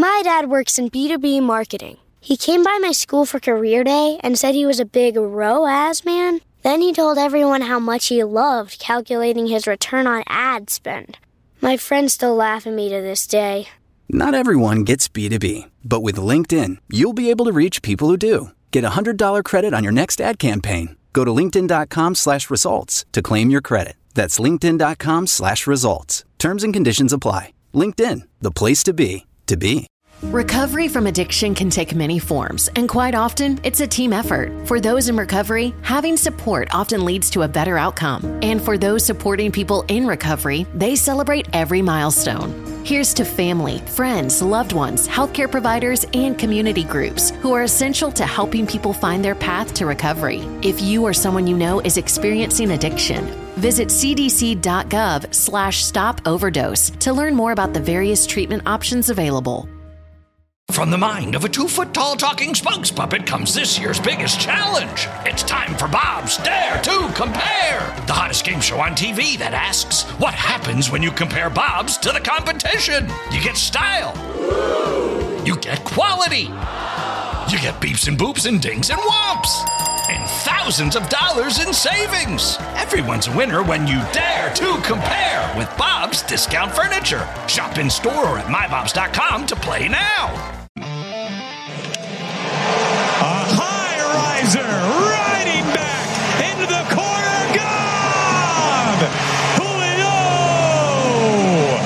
My dad works in B2B marketing. He came by my school for career day and said he was a big ROAS man. Then he told everyone how much he loved calculating his return on ad spend. My friends still laugh at me to this day. Not everyone gets B2B, but with LinkedIn, you'll be able to reach people who do. Get a $100 credit on your next ad campaign. Go to linkedin.com/results to claim your credit. That's linkedin.com/results. Terms and conditions apply. LinkedIn, the place to be, to be. Recovery from addiction can take many forms, and quite often, it's a team effort. For those in recovery, having support often leads to a better outcome. And for those supporting people in recovery, they celebrate every milestone. Here's to family, friends, loved ones, healthcare providers, and community groups who are essential to helping people find their path to recovery. If you or someone you know is experiencing addiction, visit cdc.gov/stop-overdose to learn more about the various treatment options available. From the mind of a 2-foot-tall talking spokes puppet comes this year's biggest challenge. It's time for Bob's Dare to Compare, the hottest game show on TV that asks, what happens when you compare Bob's to the competition? You get style. You get quality. You get beeps and boops and dings and whomps. And thousands of dollars in savings. Everyone's a winner when you dare to compare with Bob's Discount Furniture. Shop in store or at mybobs.com to play now. A high riser riding back into the corner. Gob! Julio!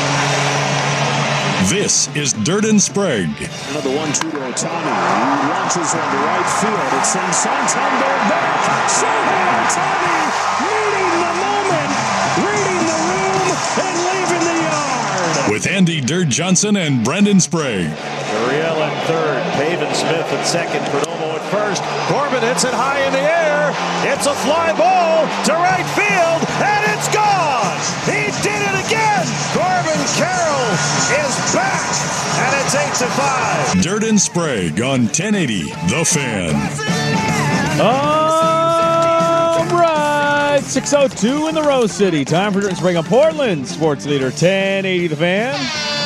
This is Dirt and Sprague. Another 1-2 to Ohtani. He launches one to right field. It sends Santander back. Shohei Ohtani meeting the moment, reading the room, and leaving the yard. With Andy Dirt Johnson and Brendan Sprague. Gurriel at third, Pavin Smith at second, Perdomo at first. Corbin hits it high in the air. It's a fly ball to right field, and it's gone. He did it again. Corbin Carroll is back, and it's 8-5. Dirt and Sprague on 1080 The Fan. All right, 6:02 in the Rose City. Time for Dirt and Sprague on Portland sports leader 1080 The Fan.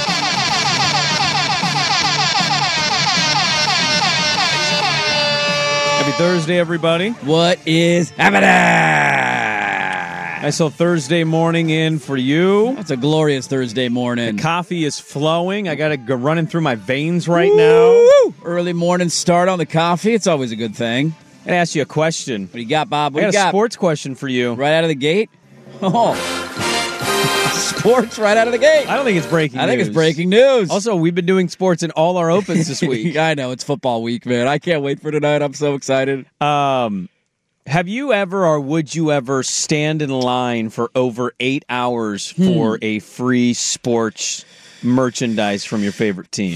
Happy Thursday, everybody. What is happening? Nice little Thursday morning in for you. It's a glorious Thursday morning. The coffee is flowing. I got to go running through my veins right now. Early morning start on the coffee. It's always a good thing. I'm going to ask you a question. What do you got, Bob? What I do you got got? A sports question for you. Right out of the gate? Oh. Sports right out of the gate. I don't think it's breaking news. I think it's breaking news. Also, we've been doing sports in all our opens this week. I know. It's football week, man. I can't wait for tonight. I'm so excited. Have you ever or would you ever stand in line for over 8 hours for a free sports merchandise from your favorite team?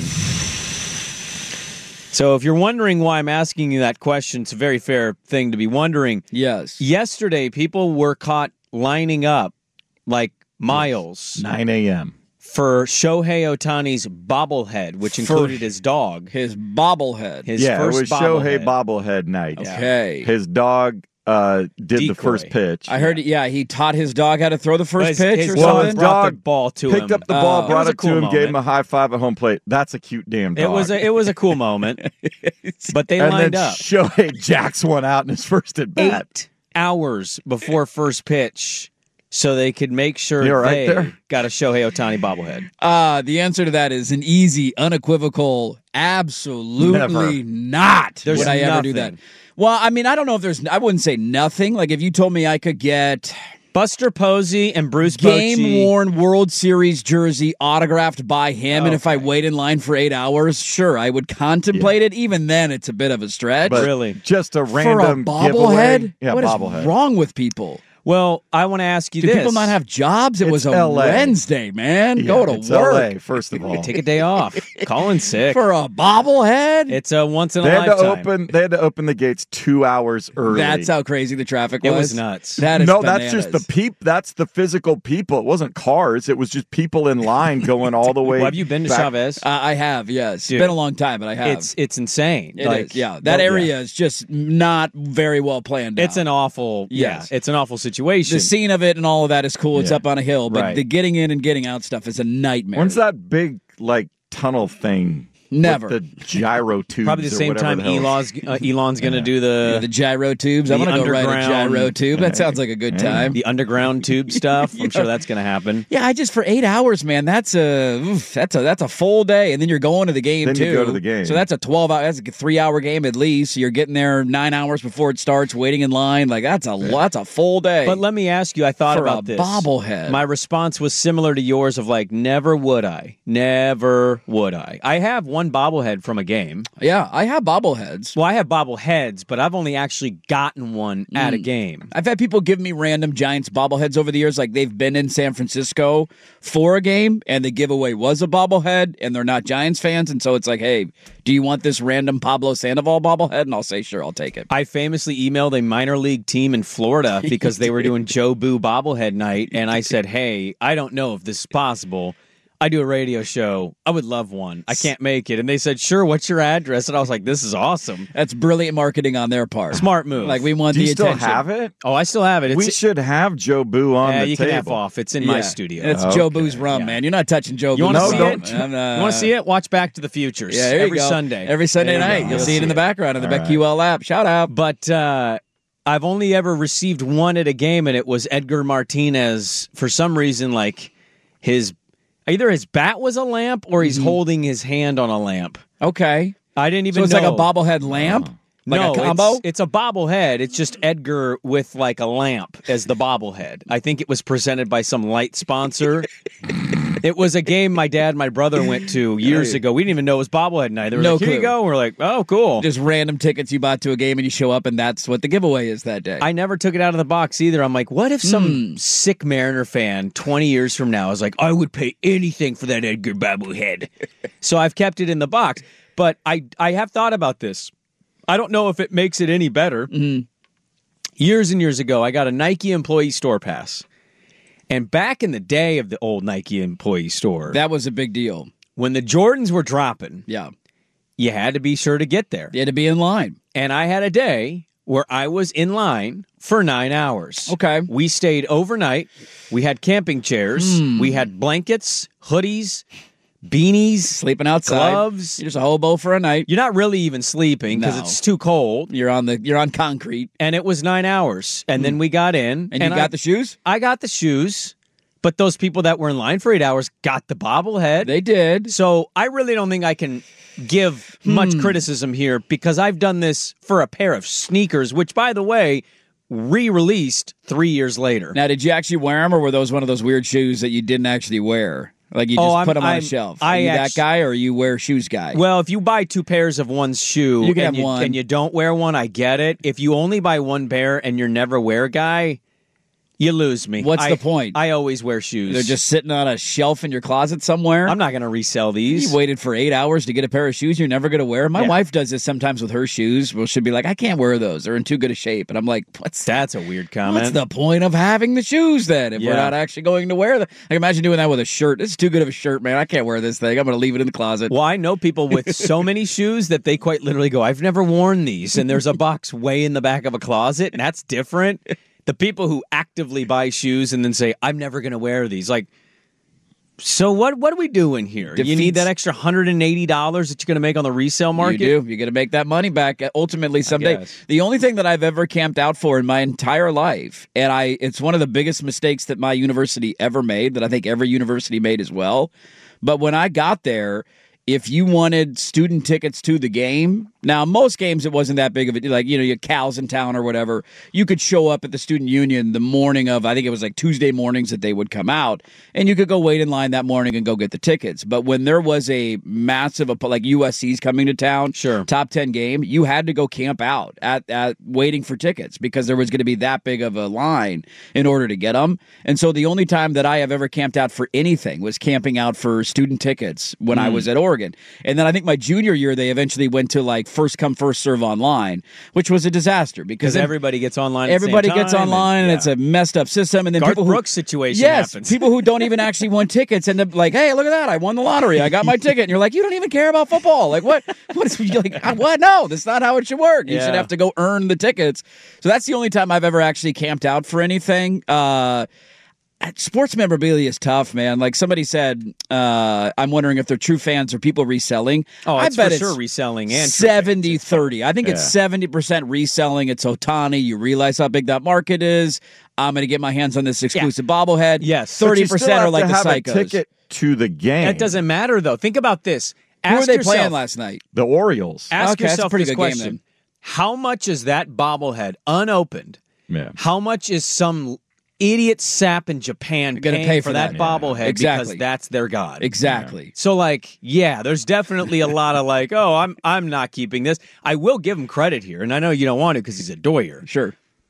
So if you're wondering why I'm asking you that question, it's a very fair thing to be wondering. Yes. Yesterday, people were caught lining up like miles. 9 a.m. for Shohei Ohtani's bobblehead, which included his dog. His bobblehead. His yeah, first it was Shohei bobblehead night. Okay. His dog did Decoy. the first pitch. I heard, he taught his dog how to throw the first pitch his or dog something. brought the ball to him. Picked up the ball, brought it cool to him, moment. gave him a high five at home plate. That's a cute damn dog. It was a cool moment. But they and lined then up. Shohei jacks one out in his first at bat. 8 hours before first pitch so they could make sure right they there? got a Shohei Ohtani bobblehead. The answer to that is an easy, unequivocal, absolutely not There's would I ever do that. nothing. Well, I mean, I don't know if I wouldn't say nothing. Like if you told me I could get Buster Posey and Bruce Bochy. game-worn World Series jersey autographed by him, and if I wait in line for 8 hours, sure, I would contemplate it. Even then, it's a bit of a stretch. But Really? just a for a random bobblehead? giveaway. Yeah, What is bobblehead. wrong with people? Well, I want to ask you Do this. people not have jobs? It It's was a LA. Wednesday, man. Yeah, Go to it's work. LA, first of all. Take a day off. Colin's sick. For a bobblehead? It's a once in a They had lifetime. to open the gates 2 hours early. That's how crazy the traffic was. It was nuts. That is no, bananas. that's just the That's the physical people. It wasn't cars. It was just people in line going all the way. Well, have you been to back. Chavez? I have, yes. Dude. It's been a long time, but I have. It's insane. It is, yeah. That area is just not very well planned out. It's an awful, Yes. it's an awful situation. The scene of it and all of that is cool. It's Yeah. up on a hill, but Right. the getting in and getting out stuff is a nightmare. When's that big tunnel thing. Never. With the gyro tubes. Probably the same time Elon's going to do the gyro tubes. I'm going to go ride a gyro tube. That sounds like a good time. The underground tube stuff. I'm sure that's going to happen. Yeah, I just for 8 hours, man. That's a full day, and then you're going to the game then too. You go to the game. So that's a 12-hour. That's a 3-hour game at least. So you're getting there 9 hours before it starts, waiting in line. Like that's a full day. But let me ask you. I thought for about a this bobblehead. My response was similar to yours of like, never would I. Never would I. I have one bobblehead from a game. Yeah, I have bobbleheads. Well, I have bobbleheads, but I've only actually gotten one at a game. I've had people give me random Giants bobbleheads over the years, like they've been in San Francisco for a game, and the giveaway was a bobblehead, and they're not Giants fans, and so it's like, hey, do you want this random Pablo Sandoval bobblehead? And I'll say, sure, I'll take it. I famously emailed a minor league team in Florida because they were doing Joe Boo bobblehead night, and I said, hey, I don't know if this is possible. I do a radio show. I would love one. I can't make it. And they said, sure, what's your address? And I was like, this is awesome. That's brilliant marketing on their part. Smart move. Like, we want do the you attention. still have it? Oh, I still have it. We should have Joe Boo on the you table. can F off. It's in my studio. It's Joe Boo's rum, man. You're not touching Joe Boo's rum. rum. You want to see it? Watch Back to the Future. Yeah, there you every go. Sunday. Every Sunday night. You'll see it in the background in the BetQL app. Shout out. But I've only ever received one at a game, and it was Edgar Martinez. For some reason, like either his bat was a lamp or he's holding his hand on a lamp. Okay. I didn't even know. So it's like a bobblehead lamp? Like no, a combo? It's a bobblehead. It's just Edgar with like a lamp as the bobblehead. I think it was presented by some light sponsor. It was a game my dad and my brother went to years ago. We didn't even know it was bobblehead night. They were like, here you go. And we're like, oh, cool. Just random tickets you bought to a game and you show up and that's what the giveaway is that day. I never took it out of the box either. I'm like, what if some sick Mariner fan 20 years from now is like, I would pay anything for that Edgar bobblehead. So I've kept it in the box. But I have thought about this. I don't know if it makes it any better. Years and years ago, I got a Nike employee store pass. And back in the day of the old Nike employee store, that was a big deal. When the Jordans were dropping, yeah, you had to be sure to get there. You had to be in line. And I had a day where I was in line for 9 hours. Okay. We stayed overnight. We had camping chairs. We had blankets, hoodies, beanies, sleeping outside, gloves. You're just a hobo for a night. You're not really even sleeping because it's too cold. You're on concrete, and it was 9 hours. And then we got in, and you got the shoes. I got the shoes, but those people that were in line for 8 hours got the bobblehead. They did. So I really don't think I can give much criticism here because I've done this for a pair of sneakers, which, by the way, re-released 3 years later. Now, did you actually wear them, or were those one of those weird shoes that you didn't actually wear? Like you just put them on a shelf. Are you that guy, or are you wear shoes guy? Well, if you buy 2 pairs of one shoe you can have one. And you don't wear one, I get it. If you only buy 1 pair and you're never wear guy, you lose me. What's the point? I always wear shoes. They're just sitting on a shelf in your closet somewhere. I'm not going to resell these. You waited for 8 hours to get a pair of shoes you're never going to wear. My wife does this sometimes with her shoes. Well, she'll be like, I can't wear those. They're in too good a shape. And I'm like, that's a weird comment. What's the point of having the shoes then if we're not actually going to wear them? Like, imagine doing that with a shirt. This is too good of a shirt, man. I can't wear this thing. I'm going to leave it in the closet. Well, I know people with so many shoes that they quite literally go, I've never worn these. And there's a box way in the back of a closet, and that's different. The people who actively buy shoes and then say, I'm never going to wear these. Like, so what are we doing here? You need that extra $180 that you're going to make on the resale market? You do. You're going to make that money back ultimately someday. The only thing that I've ever camped out for in my entire life, and it's one of the biggest mistakes that my university ever made, that I think every university made as well. But when I got there, if you wanted student tickets to the game, now most games it wasn't that big of a, like, you know, you Cal's in town or whatever, you could show up at the student union the morning of, I think it was like Tuesday mornings that they would come out, and you could go wait in line that morning and go get the tickets. But when there was a massive, like USC's coming to town, top 10 game, you had to go camp out at waiting for tickets because there was going to be that big of a line in order to get them. And so the only time that I have ever camped out for anything was camping out for student tickets when I was at Oregon. And then I think my junior year, they eventually went to like first come, first serve online, which was a disaster because everybody gets online. Everybody gets online, and it's a messed up system. And then Garth Brooks situation happens. People who don't even actually want tickets end up like, hey, look at that, I won the lottery, I got my ticket. And you're like, you don't even care about football. Like, what? You're like, what? No, that's not how it should work. You should have to go earn the tickets. So that's the only time I've ever actually camped out for anything. sports memorabilia is tough, man. Like somebody said, I'm wondering if they're true fans or people reselling. Oh, I bet for sure reselling and 70-30. I think it's 70% reselling. It's Ohtani. You realize how big that market is. I'm going to get my hands on this exclusive bobblehead. Yes. 30% are like the have psychos. A ticket to the game. That doesn't matter, though. Think about this. Who were they playing last night? The Orioles. Ask that's a yourself pretty this good question. game, then. How much is that bobblehead unopened? Yeah. How much is some idiot sap in Japan paying for that bobblehead because that's their god? Exactly. So, there's definitely a lot of I'm not keeping this. I will give him credit here, and I know you don't want to because he's a doyer. Sure.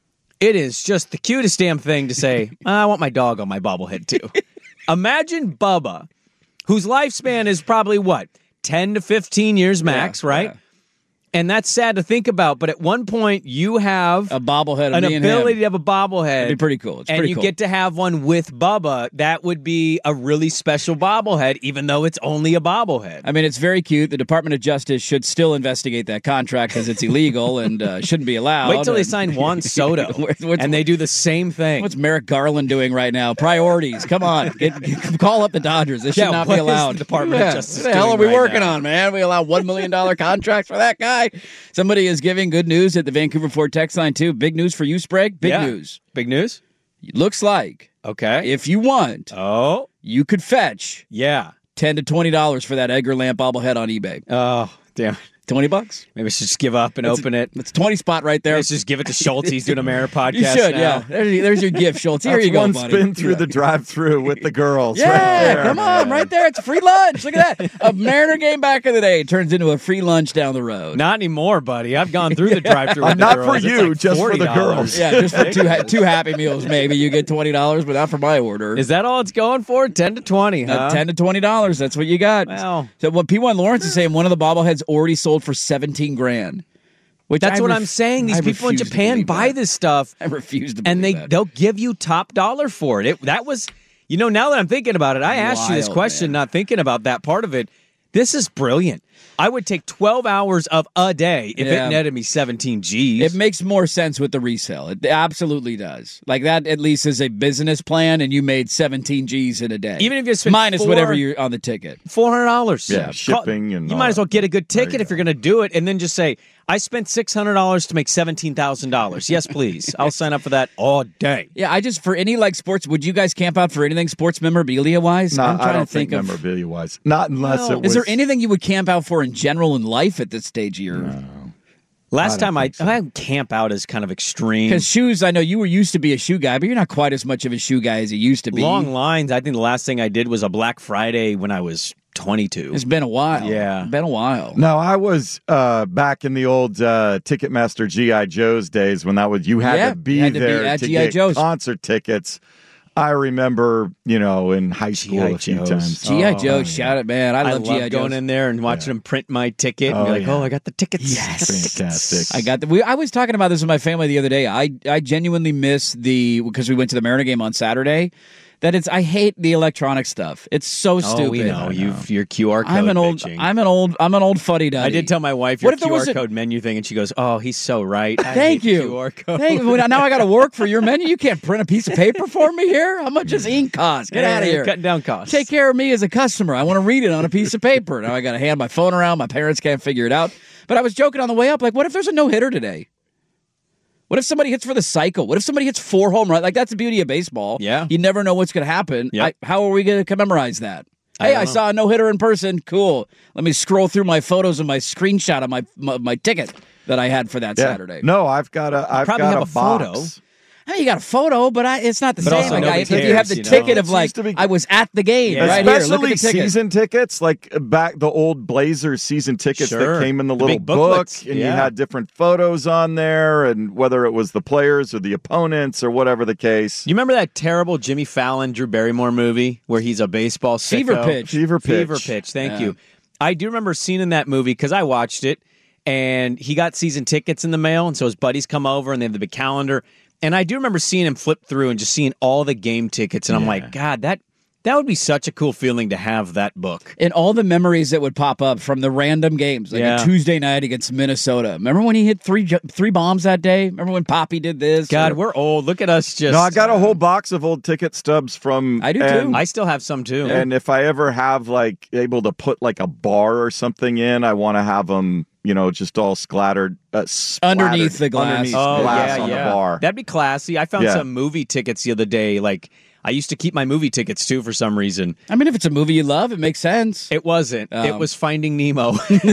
It is just the cutest damn thing to say, I want my dog on my bobblehead, too. Imagine Bubba, whose lifespan is probably, 10 to 15 years max, right? Yeah. And that's sad to think about, but at one point you have a bobblehead, an ability to have a bobblehead. That'd be pretty cool. And you get to have one with Bubba. That would be a really special bobblehead, even though it's only a bobblehead. I mean, it's very cute. The Department of Justice should still investigate that contract because it's illegal and shouldn't be allowed. Wait till they sign Juan Soto, and they do the same thing. What's Merrick Garland doing right now? Priorities. Come on, call up the Dodgers. This should not be allowed. The Department of Justice. What the hell are we working on, man? We allow $1 million contracts for that guy. Somebody is giving good news at the Vancouver Ford text line, too. Big news for you, Sprague. Big news. Big news? Looks like, if you want, you could fetch $10 to $20 for that Edgar Lamp bobblehead on eBay. Oh, damn. $20? Maybe I should just give up and open it. It's 20 spot right there. Let's just give it to Schultz. He's doing a Mariner podcast. You should, now. There's your gift, Schultz. Here you go, one buddy. spin through the drive-thru with the girls. Yeah, right there, come on, right there. It's a free lunch. Look at that. A Mariner game back in the day turns into a free lunch down the road. Not anymore, buddy. I've gone through the drive-thru with the not girls. for you, just for the girls. Yeah, just for two Happy Meals, maybe. You get $20, but not for my order. Is that all it's going for? 10 to 20, huh? $10 to $20. That's what you got. Wow. So what P1 Lawrence is saying, one of the bobbleheads already sold for $17,000. Which that's what I'm saying. These people in Japan buy this stuff. I refuse to believe and they'll give you top dollar for it. That was, now that I'm thinking about it, I asked you this question, not thinking about that part of it. This is brilliant. I would take 12 hours of a day if it netted me 17 Gs. It makes more sense with the resale. It absolutely does. Like that at least is a business plan, and you made 17 Gs in a day. Even if you spend minus whatever you're on the ticket. $400. Yeah, shipping and you might as well get a good ticket if you're going to do it, and then just say, I spent $600 to make $17,000. Yes, please. I'll sign up for that all day. Yeah, for any sports, would you guys camp out for anything sports memorabilia wise? No, I'm trying I don't to think of memorabilia wise. Not unless it was. Is there anything you would camp out for in general in life at this stage of your? No. Last time I camp out is kind of extreme. Because shoes, I know you were used to be a shoe guy, but you're not quite as much of a shoe guy as you used to be. Long lines. I think the last thing I did was a Black Friday when I was 22. It's been a while. Yeah. It's been a while. No, I was back in the old Ticketmaster G.I. Joe's days when you had to be there to get concert tickets. I remember, in high school a few times. G.I. Joe, shout it, man. I love G.I. Joe. Going in there and watching them print my ticket and be like, I got the tickets. Yes. Fantastic. I was talking about this with my family the other day. I genuinely miss because we went to the Mariner game on Saturday. I hate the electronic stuff. It's so stupid. We know. Your QR code. I'm an old fuddy duddy. I did tell my wife your QR code menu thing, and she goes, "Oh, he's so right." Thank you. QR code. Thank you. Now I got to work for your menu. You can't print a piece of paper for me here. How much does ink cost? Get out of here. Cutting down costs. Take care of me as a customer. I want to read it on a piece of paper. Now I got to hand my phone around. My parents can't figure it out. But I was joking on the way up, what if there's a no-hitter today? What if somebody hits for the cycle? What if somebody hits 4 home runs? That's the beauty of baseball. Yeah. You never know what's going to happen. Yep. How are we going to commemorize that? I saw a no-hitter in person. Cool. Let me scroll through my photos and my screenshot of my ticket that I had for that Saturday. No, I've got a box. Photo. You got a photo, but it's not the same. If you have the ticket of I was at the game right here. Look at the ticket. Season tickets, back the old Blazers season tickets that came in the little book, and you had different photos on there, and whether it was the players or the opponents or whatever the case. You remember that terrible Jimmy Fallon, Drew Barrymore movie where he's a baseball sicko? Fever Pitch. Thank you. I do remember seeing in that movie because I watched it, and he got season tickets in the mail, and so his buddies come over and they have the big calendar. And I do remember seeing him flip through and just seeing all the game tickets, and I'm like, God, that That would be such a cool feeling to have that book. And all the memories that would pop up from the random games, like a Tuesday night against Minnesota. Remember when he hit three bombs that day? Remember when Poppy did this? God, we're old. Look at us just... No, I got a whole box of old ticket stubs from... I do, too. I still have some, too. And if I ever have, like, able to put, like, a bar or something in, I want to have them... just all splattered underneath the glass. Glass on the bar. That'd be classy. I found some movie tickets the other day. Like, I used to keep my movie tickets, too, for some reason. I mean, if it's a movie you love, it makes sense. It wasn't. It was Finding Nemo.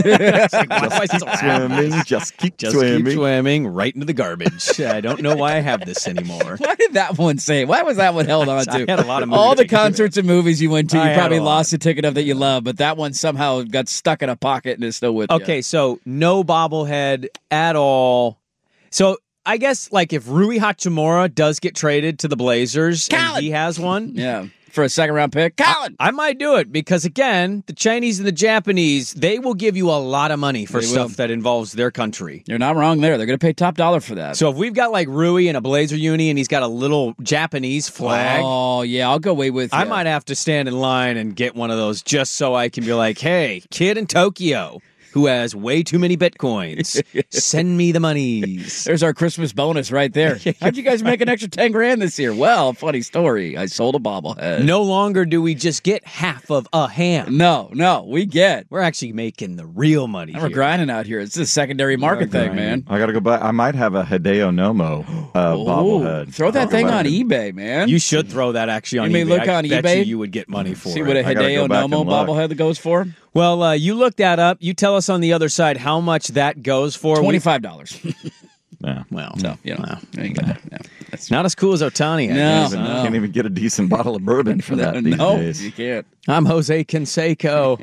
Just keep swimming right into the garbage. I don't know why I have this anymore. Why did that one say? Why was that one held on to? I had a lot of movie all the tickets. concerts and movies you went to, you probably lost a ticket of that you love, but that one somehow got stuck in a pocket and is still with you. Okay, so no bobblehead at all. So I guess, like, if Rui Hachimura does get traded to the Blazers and he has one. Yeah, for a second-round pick. Colin! I might do it because, again, the Chinese and the Japanese, they will give you a lot of money for stuff that involves their country. You're not wrong there. They're going to pay top dollar for that. So if we've got, like, Rui in a Blazer uni and he's got a little Japanese flag. Oh, yeah, I'll go way with you. I might have to stand in line and get one of those just so I can be like, hey, kid in Tokyo who has way too many Bitcoins. Send me the monies. There's our Christmas bonus right there. How'd you guys make an extra 10 grand this year? Well, funny story. I sold a bobblehead. No longer do we just get half of a ham. No, we get. We're actually making the real money We're grinding out here. It's a secondary market thing, man. I got to go back. I might have a Hideo Nomo bobblehead. Throw that thing on eBay, man. You should throw that actually on eBay. You may look on eBay. You would get money for it. See what a Hideo Nomo bobblehead goes for? Well, you look that up. You tell us on the other side how much that goes for. $25. Yeah, well, so you know, there you go. Yeah, that's not as cool as Otani. Can't even get a decent bottle of bourbon for that these days. You can't. I'm Jose Canseco.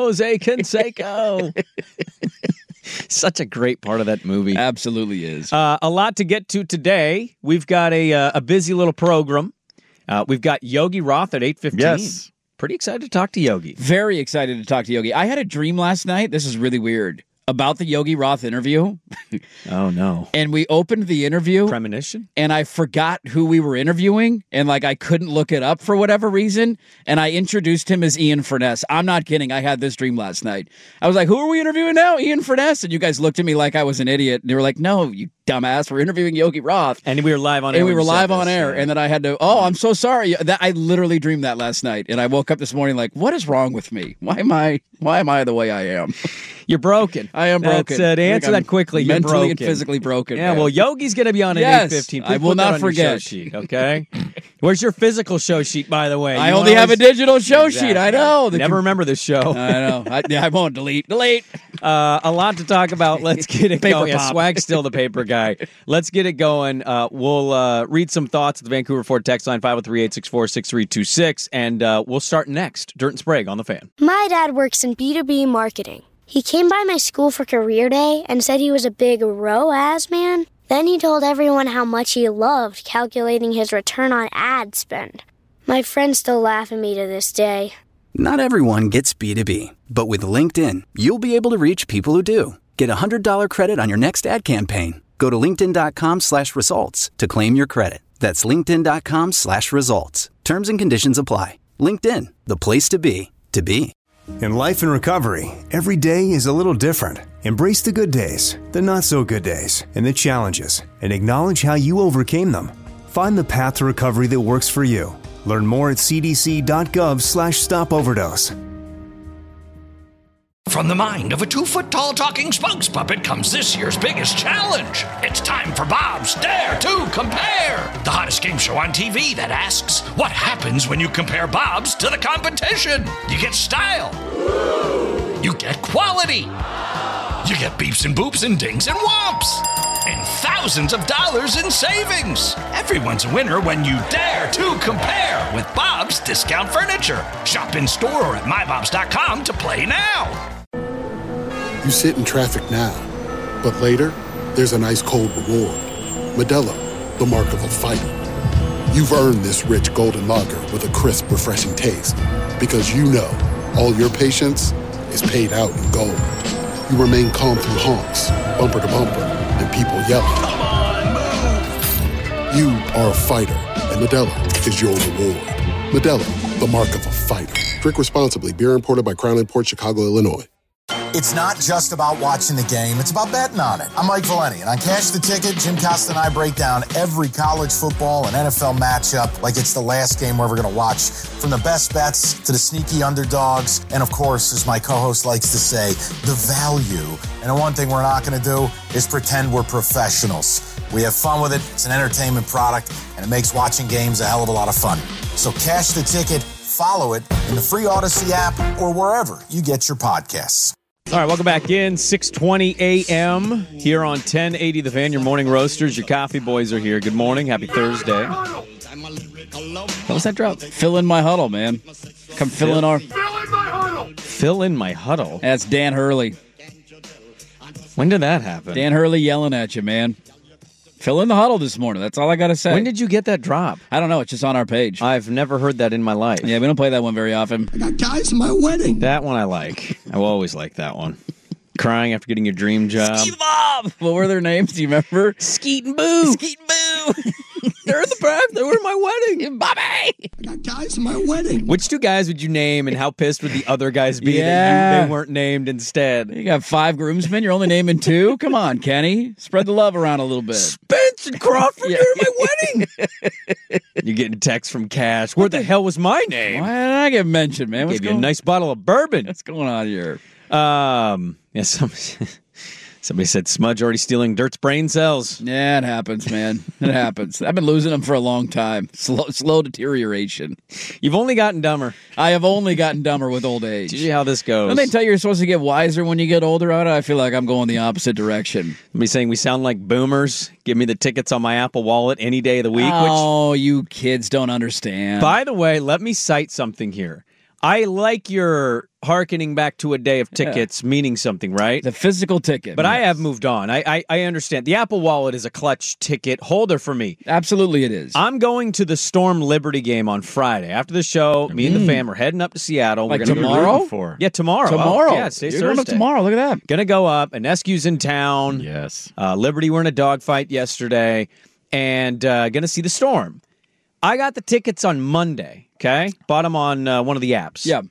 Such a great part of that movie. Absolutely is. A lot to get to today. We've got a busy little program. We've got Yogi Roth at 8:15. Yes. Pretty excited to talk to Yogi. Very excited to talk to Yogi. I had a dream last night. This is really weird. About the Yogi Roth interview. Oh, no. And we opened the interview. Premonition? And I forgot who we were interviewing. And, I couldn't look it up for whatever reason. And I introduced him as Ian Furness. I'm not kidding. I had this dream last night. I was like, who are we interviewing now? Ian Furness? And you guys looked at me like I was an idiot. And they were like, no, you dumbass. We're interviewing Yogi Roth. And we were live on air. And we were live on air. And then I had to, I'm so sorry. I literally dreamed that last night. And I woke up this morning like, what is wrong with me? Why am I the way I am? You're broken. I am broken. To answer that quickly, you're mentally broken. and physically broken. Yeah, man. Well, Yogi's going to be on at 8:15. I will not forget. Show sheet, okay? Where's your physical show sheet, by the way? I only have a digital show sheet. I know. Never remember this show. I know. I won't delete. A lot to talk about. Let's get it going. Yeah, Swag's still the paper guy. Let's get it going. We'll read some thoughts at the Vancouver Ford text line 503-864-6326, and we'll start next. Dirt and Sprague on the Fan. My dad works in B2B marketing. He came by my school for career day and said he was a big ROAS man. Then he told everyone how much he loved calculating his return on ad spend. My friends still laugh at me to this day. Not everyone gets B2B, but with LinkedIn, you'll be able to reach people who do. Get a $100 credit on your next ad campaign. Go to linkedin.com/results to claim your credit. That's linkedin.com/results. Terms and conditions apply. LinkedIn, the place to be, to be. In life and recovery, every day is a little different. Embrace the good days, the not so good days, and the challenges, and acknowledge how you overcame them. Find the path to recovery that works for you. Learn more at cdc.gov/stopoverdose. From the mind of a 2-foot-tall talking spokes puppet comes this year's biggest challenge. It's time for Bob's Dare to Compare, the hottest game show on TV that asks, what happens when you compare Bob's to the competition? You get style. You get quality. You get beeps and boops and dings and whomps. And thousands of dollars in savings. Everyone's a winner when you dare to compare with Bob's Discount Furniture. Shop in store or at mybobs.com to play now. You sit in traffic now, but later, there's an ice-cold reward. Modelo, the mark of a fighter. You've earned this rich golden lager with a crisp, refreshing taste. Because you know, all your patience is paid out in gold. You remain calm through honks, bumper to bumper, and people yelling. Come on, move! You are a fighter, and Modelo is your reward. Modelo, the mark of a fighter. Drink responsibly. Beer imported by Crown Imports, Chicago, Illinois. It's not just about watching the game, it's about betting on it. I'm Mike Valeni, and on Cash the Ticket, Jim Costa and I break down every college football and NFL matchup like it's the last game we're ever going to watch. From the best bets to the sneaky underdogs, and of course, as my co-host likes to say, the value. And the one thing we're not going to do is pretend we're professionals. We have fun with it, it's an entertainment product, and it makes watching games a hell of a lot of fun. So Cash the Ticket, follow it in the free Odyssey app or wherever you get your podcasts. All right, welcome back in. 6:20 a.m. here on 1080 The Fan. Your morning roasters, your coffee boys are here. Good morning. Happy Thursday. What was that drop? Fill in my huddle, man. Come fill in our... Fill in my huddle? That's Dan Hurley. When did that happen? Dan Hurley yelling at you, man. Fill in the huddle this morning. That's all I got to say. When did you get that drop? I don't know. It's just on our page. I've never heard that in my life. Yeah, we don't play that one very often. I got guys in my wedding. That one I like. I will always like that one. Crying after getting your dream job. Skeet Bob! What were their names? Do you remember? Skeet and Boo. Skeet and Boo. They're in the prime. They were in my wedding. Bobby! I got guys in my wedding. Which two guys would you name, and how pissed would the other guys be that they weren't named instead? You got 5 groomsmen. You're only naming 2? Come on, Kenny. Spread the love around a little bit. Spence and Crawford, you're at my wedding. You're getting texts from Cash. Where the hell was my name? Why did I get mentioned, man? Gave you a nice bottle of bourbon. What's going on here? Yeah, somebody said Smudge already stealing Dirt's brain cells. Yeah, it happens, man. It happens. I've been losing them for a long time. Slow deterioration. You've only gotten dumber. I have only gotten dumber with old age. See how this goes. Don't they tell you you're supposed to get wiser when you get older? I feel like I'm going the opposite direction. Somebody saying we sound like boomers. Give me the tickets on my Apple Wallet any day of the week. Oh, you kids don't understand. By the way, let me cite something here. I like your hearkening back to a day of tickets meaning something, right? The physical ticket. But yes. I have moved on. I understand. The Apple Wallet is a clutch ticket holder for me. Absolutely it is. I'm going to the Storm Liberty game on Friday. After the show, me and the fam are heading up to Seattle. Like we're gonna tomorrow? For. Yeah, tomorrow. Tomorrow? Oh, yeah, today's You're Thursday. going up tomorrow. Look at that. Gonna go up. Anescu's in town. Yes. Liberty were in a dogfight yesterday. And gonna see the Storm. I got the tickets on Monday, okay? Bought them on one of the apps. Yeah.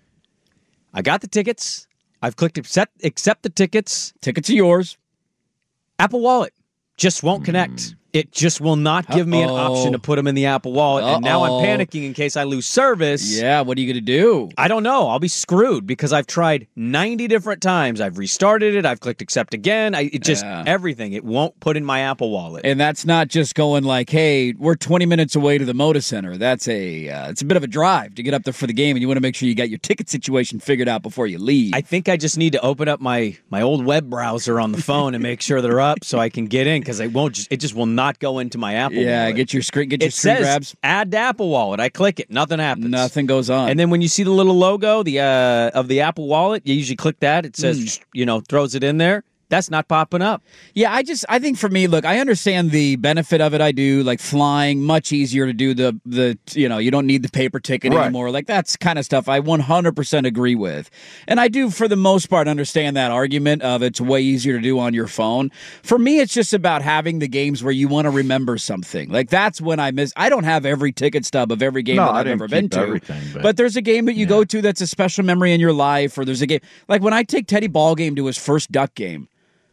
I got the tickets. I've clicked accept the tickets. Tickets are yours. Apple Wallet just won't connect. It just will not give me an option to put them in the Apple Wallet. And now I'm panicking in case I lose service. Yeah, what are you going to do? I don't know. I'll be screwed because I've tried 90 different times. I've restarted it. I've clicked accept again. Everything. It won't put in my Apple Wallet. And that's not just going like, hey, we're 20 minutes away to the Moda Center. That's it's a bit of a drive to get up there for the game, and you want to make sure you got your ticket situation figured out before you leave. I think I just need to open up my old web browser on the phone and make sure they're up so I can get in because it just will not go into my Apple Wallet. Yeah, get your screen grabs. Add to Apple Wallet. I click it. Nothing happens. Nothing goes on. And then when you see the little logo of the Apple Wallet, you usually click that. It says, throws it in there. That's not popping up. Yeah, I think for me, look, I understand the benefit of it. I do, like flying, much easier to do the you don't need the paper ticket anymore. Like that's kind of stuff I 100% agree with. And I do, for the most part, understand that argument of it's way easier to do on your phone. For me, it's just about having the games where you want to remember something. Like that's when I miss. I don't have every ticket stub of every game that I've ever been to. But there's a game that you go to that's a special memory in your life, or there's a game like when I take Teddy Ballgame to his first Duck game.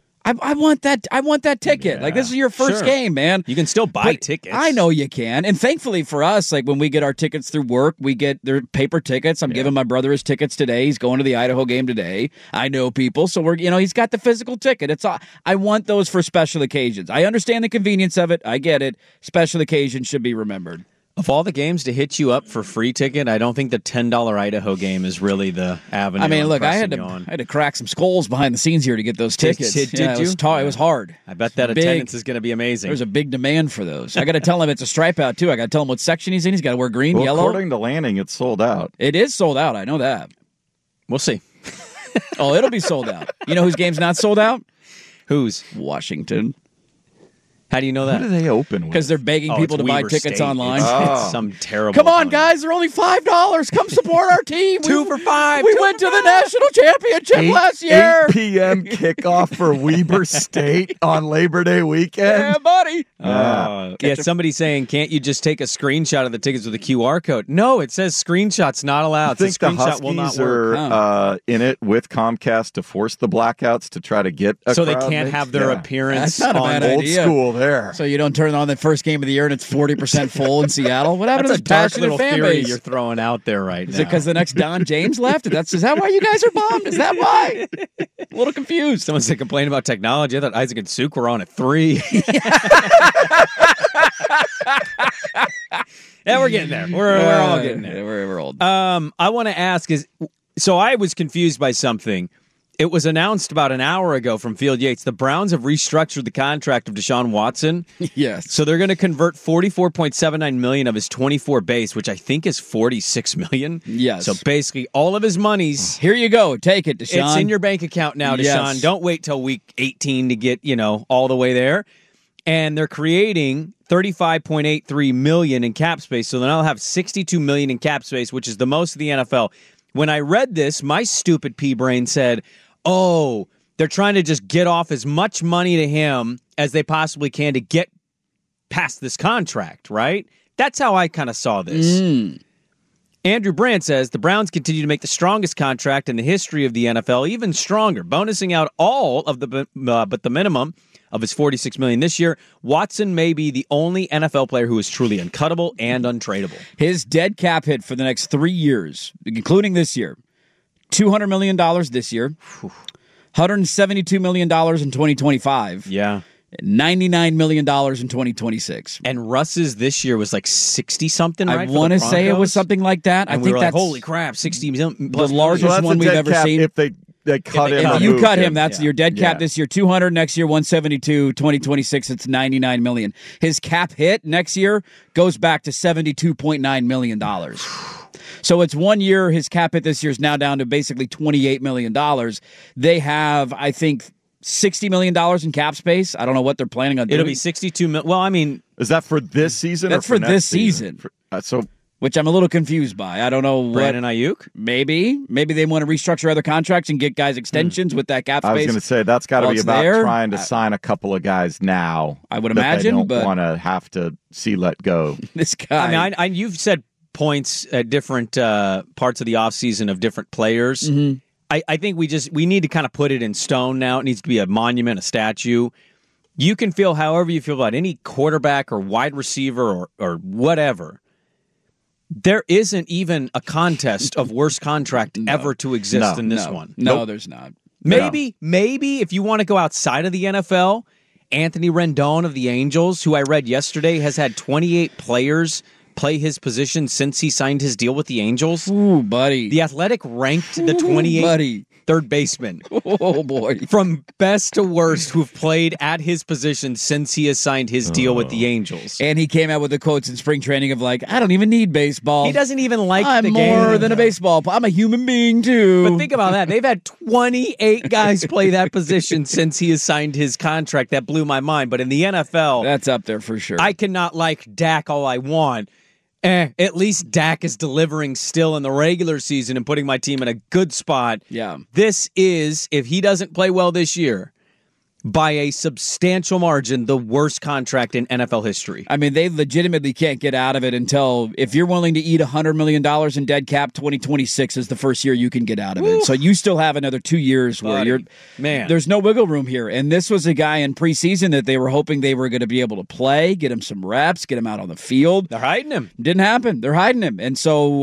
I want that ticket. Yeah, like this is your first game, man. You can still buy tickets. I know you can. And thankfully for us, like when we get our tickets through work, we get their paper tickets. I'm giving my brother his tickets today. He's going to the Idaho game today. I know people, so he's got the physical ticket. I want those for special occasions. I understand the convenience of it. I get it. Special occasions should be remembered. Of all the games to hit you up for free ticket, I don't think the $10 Idaho game is really the avenue. I mean, look, I had to crack some skulls behind the scenes here to get those tickets. Did you? It was hard. I bet that attendance is going to be amazing. There's a big demand for those. I got to tell him it's a stripe out, too. I got to tell him what section he's in. He's got to wear green, yellow. According to Lanning, it's sold out. It is sold out. I know that. We'll see. It'll be sold out. You know whose game's not sold out? Whose? Washington. How do you know that? Who do they open with? Because they're begging people to buy tickets online. It's some terrible. Come on, guys! They're only $5. Come support our team. 2 for $5. We went to the national championship last year. 8 p.m. kickoff for Weber State on Labor Day weekend. Yeah, buddy. Somebody saying, can't you just take a screenshot of the tickets with a QR code? No, it says screenshots not allowed. I think the Huskies are in it with Comcast to force the blackouts to try to get a so crowd they can't have their appearance That's not on a bad old idea. school there. So you don't turn on the first game of the year and it's 40% full in Seattle? What happened That's to this passionate little fan theory base? you're throwing out there right now. Is it because the next Don James left? Is that why you guys are bummed? Is that why? A little confused. Someone said complain about technology. I thought Isaac and Suk were on at 3. Yeah, we're getting there. We're all getting there. We're old. I want to ask so I was confused by something. It was announced about an hour ago from Field Yates. The Browns have restructured the contract of Deshaun Watson. Yes. So they're going to convert $44.79 million of his 24 base, which I think is $46 million. Yes. So basically all of his money's. Here you go. Take it, Deshaun. It's in your bank account now, Deshaun. Yes. Don't wait till week 18 to get, all the way there. And they're creating $35.83 million in cap space. So then I'll have $62 million in cap space, which is the most of the NFL. When I read this, my stupid pea brain said, oh, they're trying to just get off as much money to him as they possibly can to get past this contract, right? That's how I kind of saw this. Andrew Brandt says the Browns continue to make the strongest contract in the history of the NFL even stronger, bonusing out all of but the minimum of his $46 million this year. Watson may be the only NFL player who is truly uncuttable and untradeable. His dead cap hit for the next 3 years, including this year, $200 million this year, $172 million in 2025. Yeah. $99 million in 2026. And Russ's this year was like 60-something, right? I want to say it was something like that. And I think that's that's holy crap, 60 million. The largest one we've ever seen. If they cut him. If you cut him, that's your dead cap this year. 200 next year, 172. 2026, it's $99 million. His cap hit next year goes back to $72.9 million. So it's 1 year. His cap hit this year is now down to basically $28 million. They have, I think, $60 million in cap space. I don't know what they're planning on doing. It'll be $62 million. Well, I mean, is that for this season? That's or for this next season. Which I'm a little confused by. I don't know. Brandon Ayuk? Maybe they want to restructure other contracts and get guys extensions with that cap space. I was going to say that's got to be about trying to sign a couple of guys now. I would imagine, they don't want to have to see let go. This guy. I mean, you've said points at different parts of the offseason of different players. Mm-hmm. I think we need to kind of put it in stone now. It needs to be a monument, a statue. You can feel however you feel about any quarterback or wide receiver or whatever. There isn't even a contest of worst contract ever to exist than this one. No, there's not. Maybe if you want to go outside of the NFL, Anthony Rendon of the Angels, who I read yesterday, has had 28 players play his position since he signed his deal with the Angels. Ooh, buddy. The Athletic ranked the 28th third baseman. Oh, boy. From best to worst who've played at his position since he has signed his deal with the Angels. And he came out with the quotes in spring training of like, I don't even need baseball. He doesn't even like the game. I'm more than a baseball. I'm a human being, too. But think about that. They've had 28 guys play that position since he has signed his contract. That blew my mind. But in the NFL... That's up there for sure. I cannot like Dak all I want. At least Dak is delivering still in the regular season and putting my team in a good spot. Yeah. This is, if he doesn't play well this year, by a substantial margin, the worst contract in NFL history. I mean, they legitimately can't get out of it until, if you're willing to eat $100 million in dead cap, 2026 is the first year you can get out of it. So you still have another 2 years where there's no wiggle room here. And this was a guy in preseason that they were hoping they were going to be able to play, get him some reps, get him out on the field. They're hiding him. Didn't happen. They're hiding him. And so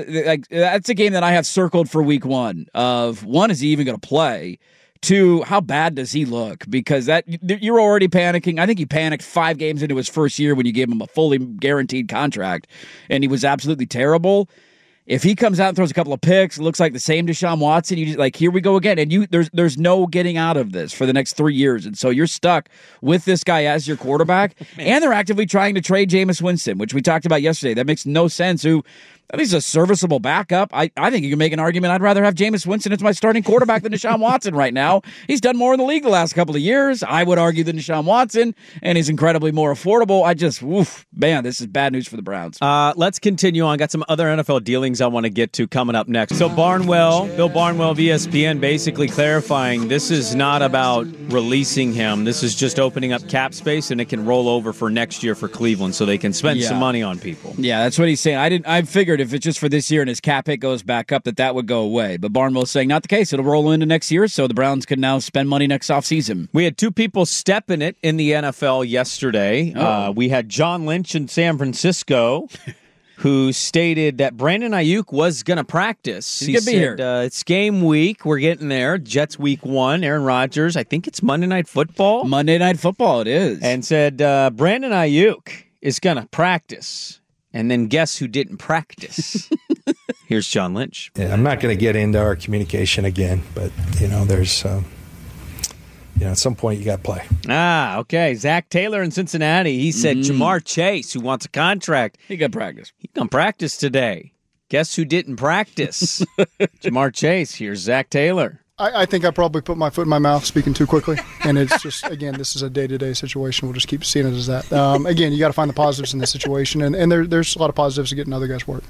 that's a game that I have circled for week one of, one, is he even going to play? 2, how bad does he look? Because you're already panicking. I think he panicked 5 games into his first year when you gave him a fully guaranteed contract, and he was absolutely terrible. If he comes out and throws a couple of picks, looks like the same Deshaun Watson, you just like, here we go again. And there's no getting out of this for the next 3 years. And so you're stuck with this guy as your quarterback. And they're actively trying to trade Jameis Winston, which we talked about yesterday. That makes no sense. Who I think he's a serviceable backup. I think you can make an argument I'd rather have Jameis Winston as my starting quarterback than Deshaun Watson right now. He's done more in the league the last couple of years, I would argue, than Deshaun Watson, and he's incredibly more affordable. Man, this is bad news for the Browns. Let's continue on. Got some other NFL dealings I want to get to coming up next. So Bill Barnwell of ESPN basically clarifying this is not about releasing him. This is just opening up cap space, and it can roll over for next year for Cleveland so they can spend some money on people. Yeah, that's what he's saying. I figured if it's just for this year and his cap hit goes back up, that would go away. But Barnwell's saying not the case. It'll roll into next year, so the Browns can now spend money next offseason. We had two people step in it in the NFL yesterday. We had John Lynch in San Francisco, who stated that Brandon Ayuk was going to practice. He said, here. It's game week. We're getting there. Jets week 1. Aaron Rodgers. I think it's Monday Night Football. Monday Night Football it is. And said Brandon Ayuk is going to practice. And then guess who didn't practice? Here's John Lynch. Yeah, I'm not going to get into our communication again, but, there's, at some point you got to play. Okay. Zach Taylor in Cincinnati. He said Jamar Chase, who wants a contract. He got practice. He can practice today. Guess who didn't practice? Jamar Chase. Here's Zach Taylor. I think I probably put my foot in my mouth speaking too quickly, and it's just, again, this is a day-to-day situation. We'll just keep seeing it as that. Again, you got to find the positives in this situation, and there's a lot of positives to getting other guys work.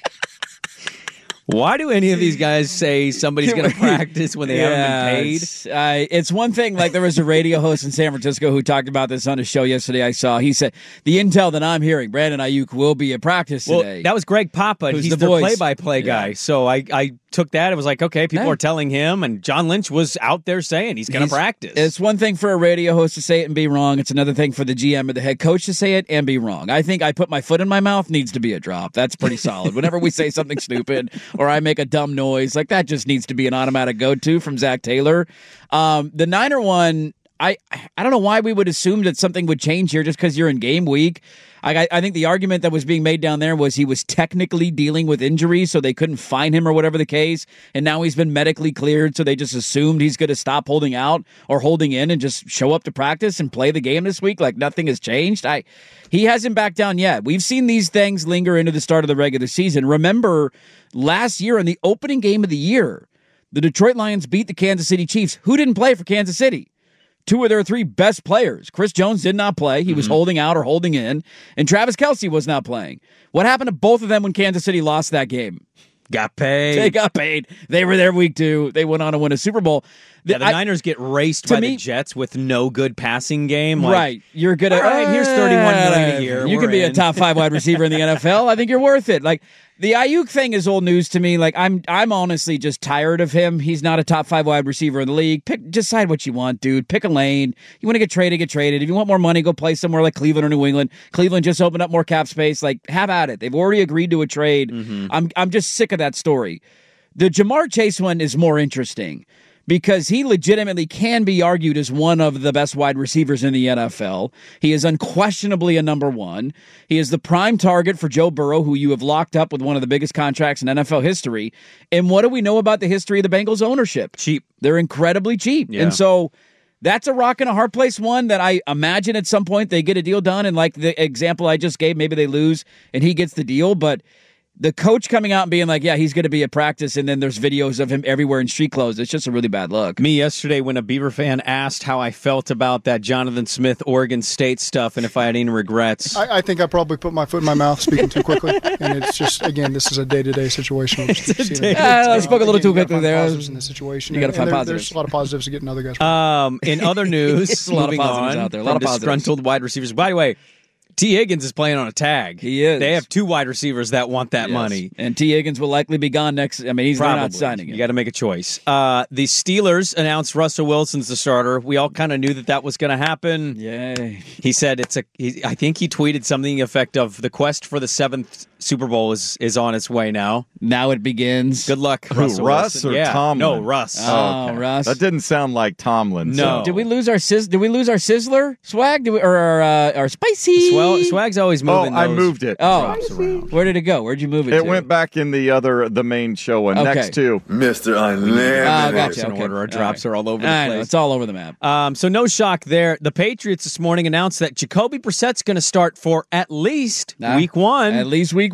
Why do any of these guys say somebody's going to practice when they haven't been paid? It's one thing, like there was a radio host in San Francisco who talked about this on a show yesterday I saw. He said, the intel that I'm hearing, Brandon Ayuk will be at practice today. That was Greg Papa. He's the play-by-play guy. So I took that. It was like, okay, people are telling him, and John Lynch was out there saying he's going to practice. It's one thing for a radio host to say it and be wrong. It's another thing for the GM or the head coach to say it and be wrong. I think I put my foot in my mouth needs to be a drop. That's pretty solid. Whenever we say something stupid or I make a dumb noise, like that just needs to be an automatic go-to from Zach Taylor. The Niner one, I don't know why we would assume that something would change here just because you're in game week. I think the argument that was being made down there was he was technically dealing with injuries, so they couldn't fine him or whatever the case, and now he's been medically cleared, so they just assumed he's going to stop holding out or holding in and just show up to practice and play the game this week like nothing has changed. He hasn't backed down yet. We've seen these things linger into the start of the regular season. Remember, last year in the opening game of the year, the Detroit Lions beat the Kansas City Chiefs. Who didn't play for Kansas City? 2 of their 3 best players. Chris Jones did not play. He was holding out or holding in. And Travis Kelce was not playing. What happened to both of them when Kansas City lost that game? Got paid. They got paid. They were there week 2. They went on to win a Super Bowl. The Niners get raced by the Jets with no good passing game. Right. You're good at, all right, here's $31 million a year. You can be a top 5 wide receiver in the NFL. I think you're worth it. Like, the Ayuk thing is old news to me. Like, I'm honestly just tired of him. He's not a top 5 wide receiver in the league. Decide what you want, dude. Pick a lane. You want to get traded, get traded. If you want more money, go play somewhere like Cleveland or New England. Cleveland just opened up more cap space. Like, have at it. They've already agreed to a trade. I'm just sick of that story. The Jamar Chase one is more interesting because he legitimately can be argued as one of the best wide receivers in the NFL. He is unquestionably a number 1. He is the prime target for Joe Burrow, who you have locked up with one of the biggest contracts in NFL history. And what do we know about the history of the Bengals ownership? Cheap. They're incredibly cheap. Yeah. And so that's a rock and a hard place one that I imagine at some point they get a deal done. And like the example I just gave, maybe they lose and he gets the deal, but the coach coming out and being like, yeah, he's going to be at practice, and then there's videos of him everywhere in street clothes. It's just a really bad look. Me yesterday when a Beaver fan asked how I felt about that Jonathan Smith, Oregon State stuff and if I had any regrets. I think I probably put my foot in my mouth speaking too quickly, and it's just, again, this is a day-to-day situation. I spoke a little too quickly there. Positives in this situation. You got to find positives. There's a lot of positives to getting other guys. In other news, moving on out there. A lot of disgruntled wide receivers. By the way, T. Higgins is playing on a tag. He is. They have 2 wide receivers that want that money. And T. Higgins will likely be gone next. I mean, he's not signing it. You got to make a choice. The Steelers announced Russell Wilson's the starter. We all kind of knew that was going to happen. Yay. He said I think he tweeted something effect of the quest for the 7th Super Bowl is on its way now. Now it begins. Good luck, Russ Wilson. or Tomlin? No, Russ. Oh, okay. Russ. That didn't sound like Tomlin. No. So. Did we lose our Sizzler swag? Or our Spicy? Swag's always moving. I moved it. Oh, where did it go? Where'd you move it to? It went back in the main show one. Okay. Next to Mr. Unlimited. Gotcha. Okay. Order. Our drops are all over the place. I know, it's all over the map. So no shock there. The Patriots this morning announced that Jacoby Brissett's going to start for at least week 1. At least week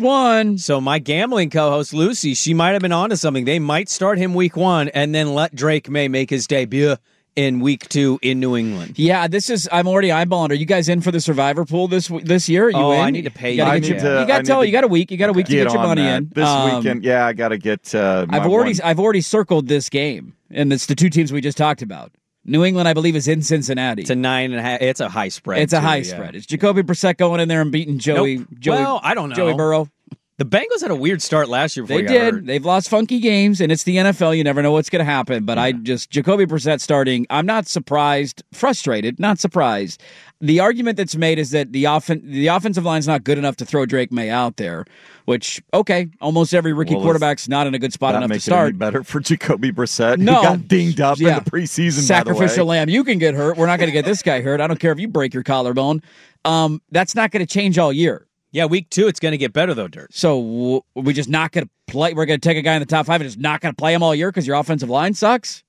1. So my gambling co-host, Lucy, she might have been onto something. They might start him week 1 and then let Drake May make his debut in week 2 in New England. Yeah, I'm already eyeballing. Are you guys in for the Survivor pool this year? Are you in? I need to pay you. You got a week. You got a week to get your money in. This weekend, yeah, I got to get I've already circled this game, and it's the two teams we just talked about. New England, I believe, is in Cincinnati. It's a 9.5. It's a high spread. It's a high spread. It's Jacoby Brissett going in there and beating Joey. Well, I don't know. Joey Burrow. The Bengals had a weird start last year. They did. They've lost funky games, and it's the NFL. You never know what's going to happen. But Jacoby Brissett starting, I'm not surprised, frustrated, not surprised. The argument that's made is that the offensive line's not good enough to throw Drake May out there, which, okay, almost every rookie quarterback's not in a good spot enough to start. That makes it any better for Jacoby Brissett, no. who got dinged up in the preseason, Sacrificial lamb. You can get hurt. We're not going to get this guy hurt. I don't care if you break your collarbone. That's not going to change all year. Yeah, week 2, it's going to get better, though, Dirt. So we're just not going to play. We're going to take a guy in the top 5 and just not going to play him all year because your offensive line sucks?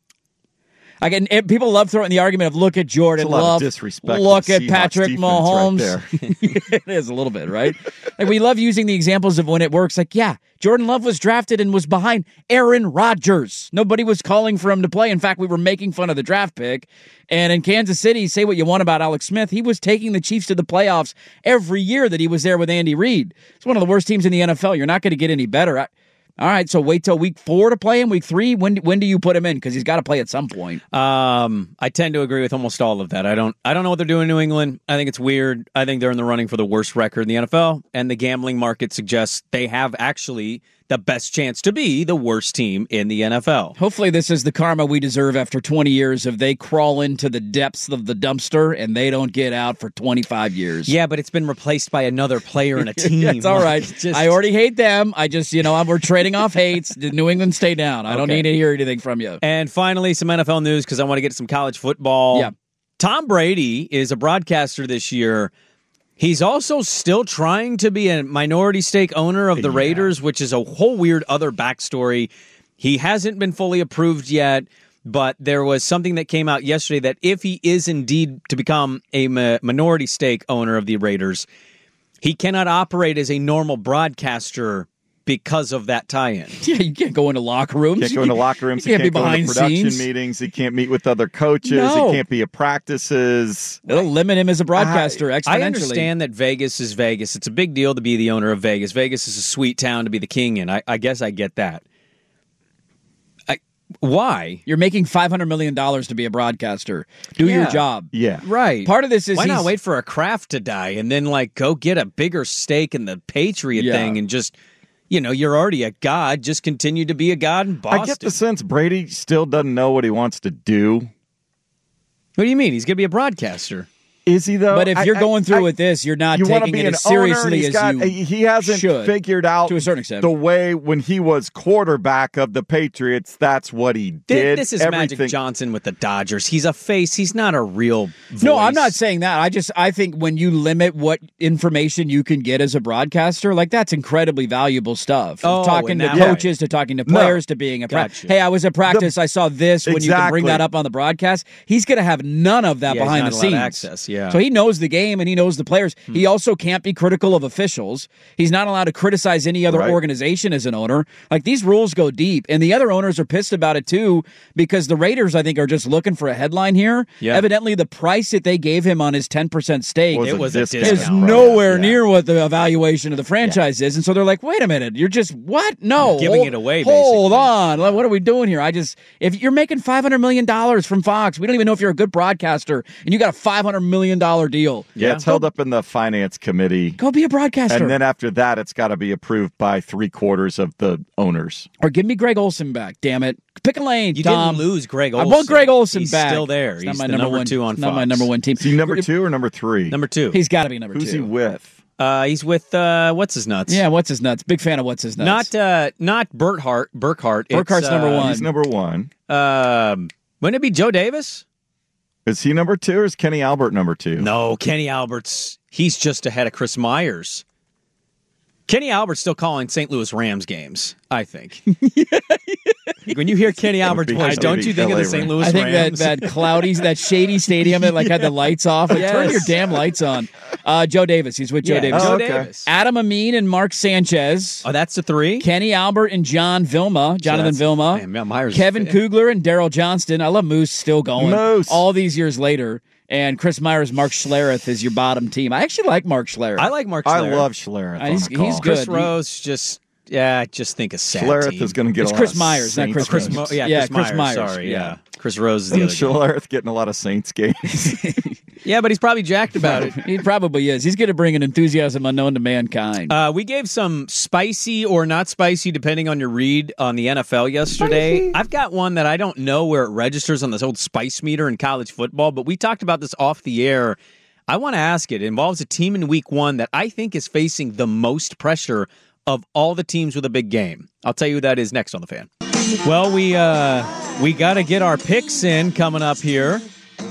Again, people love throwing the argument of look at Jordan Love, look at Patrick Mahomes. Right it is a little bit, right? Like we love using the examples of when it works. Like, yeah, Jordan Love was drafted and was behind Aaron Rodgers. Nobody was calling for him to play. In fact, we were making fun of the draft pick. And in Kansas City, say what you want about Alex Smith, he was taking the Chiefs to the playoffs every year that he was there with Andy Reid. It's one of the worst teams in the NFL. You're not going to get any better. All right, so wait till week 4 to play him. Week 3, when do you put him in? Because he's got to play at some point. I tend to agree with almost all of that. I don't know what they're doing in New England. I think it's weird. I think they're in the running for the worst record in the NFL, and the gambling market suggests they have actually the best chance to be the worst team in the NFL. Hopefully this is the karma we deserve after 20 years of they crawl into the depths of the dumpster and they don't get out for 25 years. Yeah, but it's been replaced by another player in a team. That's all right. I already hate them. I just, we're trading off hates. Did New England stay down? I don't need to hear anything from you. And finally, some NFL news because I want to get some college football. Yeah. Tom Brady is a broadcaster this year. He's also still trying to be a minority stake owner of the Raiders, which is a whole weird other backstory. He hasn't been fully approved yet, but there was something that came out yesterday that if he is indeed to become a minority stake owner of the Raiders, he cannot operate as a normal broadcaster because of that tie-in. Yeah, you can't go into locker rooms. You can't be behind go to production scenes. Meetings. He can't meet with other coaches. No. He can't be at practices. It'll limit him as a broadcaster exponentially. I understand that Vegas is Vegas. It's a big deal to be the owner of Vegas. Vegas is a sweet town to be the king in. I guess I get that. Why? You're making $500 million to be a broadcaster. Do your job. Yeah. Right. Part of this is why not wait for a craft to die and then go get a bigger stake in the Patriot thing and just, you're already a god. Just continue to be a god in Boston. I get the sense Brady still doesn't know what he wants to do. What do you mean? He's going to be a broadcaster. Is he, though? But if you're going through with this, you're not taking it as seriously as you He hasn't figured out to a certain extent the way when he was quarterback of the Patriots, that's what he did. This is Magic Johnson with the Dodgers. He's a face. He's not a real voice. No, I'm not saying that. I think when you limit what information you can get as a broadcaster, that's incredibly valuable stuff. Talking to coaches, to talking to players, to being a practice. Hey, I was at practice. I saw this. When you can bring that up on the broadcast, he's going to have none of that behind the scenes. Access. Yeah. So he knows the game and he knows the players. He also can't be critical of officials. He's not allowed to criticize any other organization as an owner. These rules go deep. And the other owners are pissed about it too because the Raiders, I think, are just looking for a headline here. Yeah. Evidently, the price that they gave him on his 10% stake is nowhere near what the evaluation of the franchise is. And so they're like, wait a minute, you're just what? No. You're giving it away, Hold on. What are we doing here? If you're making $500 million from Fox, we don't even know if you're a good broadcaster and you got a $500 million deal. Yeah, it's held up in the finance committee. Go be a broadcaster. And then after that, it's got to be approved by 3/4 of the owners. Or give me Greg Olsen back, damn it. Pick a lane, You Tom. Didn't lose Greg Olsen. I want Greg Olsen He's back. He's still there. He's the number 2 on Fox. Not my number 1 team. Is he number 2 or number 3? Number 2. He's got to be number 2. Who's he with? He's with What's His Nuts. Yeah, What's His Nuts. Big fan of What's His Nuts. Not Burkhart. Burkhart's number 1. He's number 1. Wouldn't it be Joe Davis? Is he number 2 or is Kenny Albert number 2? No, Kenny Albert's. He's just ahead of Chris Myers. Kenny Albert's still calling St. Louis Rams games, I think. When you hear Kenny Albert's voice, don't you think of the St. Louis Rams? I think that cloudy, that shady stadium that had the lights off. Turn your damn lights on. Joe Davis. He's with Joe Davis. Joe Davis. Adam Amin and Mark Sanchez. Oh, that's the three? Jonathan Vilma. Man, Myers Kevin Kugler and Daryl Johnston. I love Moose still going. All these years later. And Chris Myers, Mark Schlereth is your bottom team. I actually like Mark Schlereth. I like Mark Schlereth. I love Schlereth. He's good. Chris Rose, just think a sad Schlereth team. is going to get it's a Chris lot of Myers, not Chris Saints Rose. Chris Myers. Sorry, yeah. Chris Rose is the other Schlereth getting a lot of Saints games. Yeah, but he's probably jacked about it. He probably is. He's going to bring an enthusiasm unknown to mankind. We gave some spicy or not spicy, depending on your read, on the NFL yesterday. Spicy. I've got one that I don't know where it registers on this old spice meter in college football, but we talked about this off the air. I want to ask it. It involves a team in week one that I think is facing the most pressure of all the teams with a big game. I'll tell you who that is next on The Fan. Well, we got to get our picks in coming up here.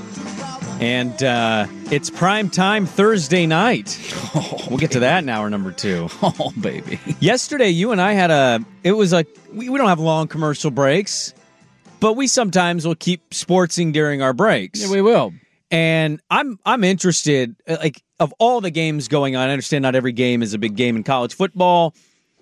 And it's prime time Thursday night. We'll get to that in hour number 2. Oh, baby. Yesterday, you and I had we don't have long commercial breaks, but we sometimes will keep sportsing during our breaks. Yeah, we will. And I'm interested, like, of all the games going on, I understand not every game is a big game in college football.